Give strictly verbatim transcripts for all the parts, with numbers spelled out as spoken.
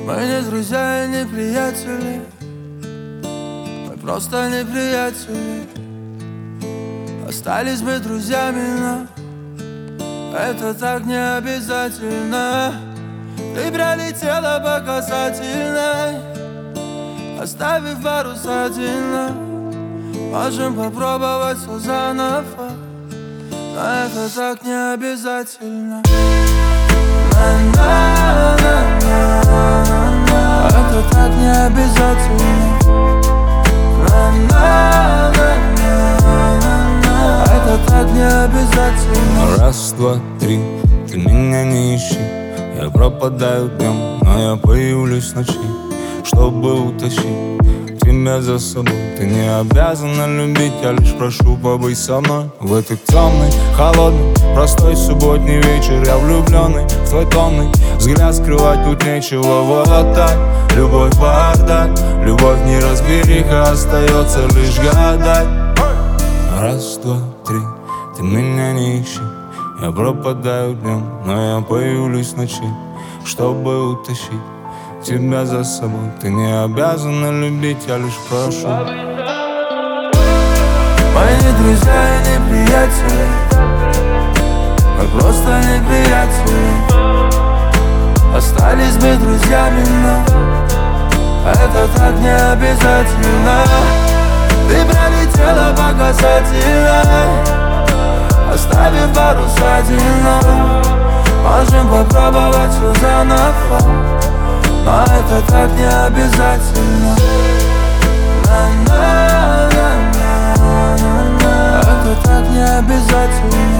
Мы не друзья и не приятели, мы просто не приятели. Остались бы друзьями, но это так не обязательно. Ты пролетела по касательной, оставив парус отдельно. Можем попробовать все заново, но это так не обязательно. На-на-на-на-на-на. Это так не обязательно. На-на-на-на-на-на. Это так не обязательно. Раз, два, три, ты меня не ищи. Я пропадаю днем, но я появлюсь ночи, чтобы утащить тебя за собой. Ты не обязана любить, я лишь прошу побыть со мной. В этот темный, холодный, простой субботний вечер я влюбленный в твой томный взгляд, скрывать тут нечего. Вот так, любовь бардак, любовь не разбериха, остается лишь гадать. Раз, два, три, ты меня не ищи. Я пропадаю днем, но я появлюсь ночи, чтобы утащить тебя за собой. Ты не обязана любить, я лишь прошу. Мы не друзья и не приятели, мы просто не приятели. Остались бы друзьями, но это так не обязательно. Ты пролетела по касательной, оставив парус отдельно. Можем попробовать все заново, но это так не обязательно. На-на-на-на-на-на. Это так не обязательно.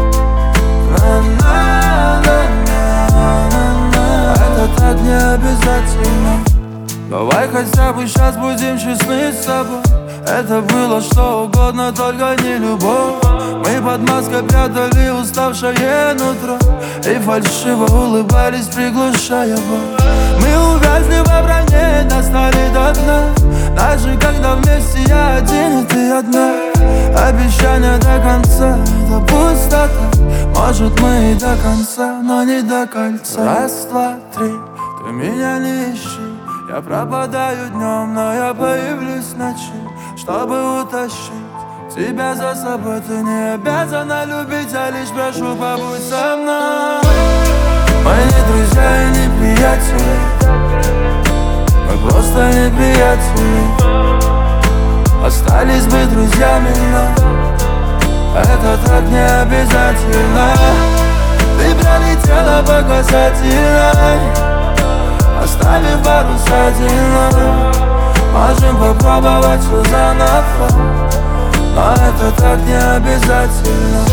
На-на-на-на-на-на. Это так не обязательно. Давай хотя бы сейчас будем честны с собой. Это было что угодно, только не любовь. Мы под маской прятали уставшее нутро и фальшиво улыбались, приглушая боль. Мы увязли во броне, достали до дна. Даже когда вместе я один и ты одна. Обещание до конца, это пустота. Может мы и до конца, но не до кольца. Раз, два, три, ты меня не ищи. Я пропадаю днем, но я появлюсь ночи, чтобы утащить тебя за собой. Ты не обязана любить, я лишь прошу побудь со мной. Мы не друзья и не приятели, мы просто не приятели. Остались бы друзьями, но это так не обязательно. Ты пролетела по касательной, оставив парус отдельно. Можем попробовать все заново, но это так не обязательно.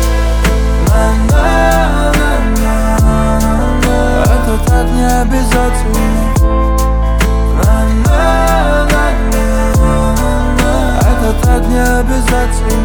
На-на-на-на-на. Это так не обязательно. На-на-на-на-на. Это так не обязательно.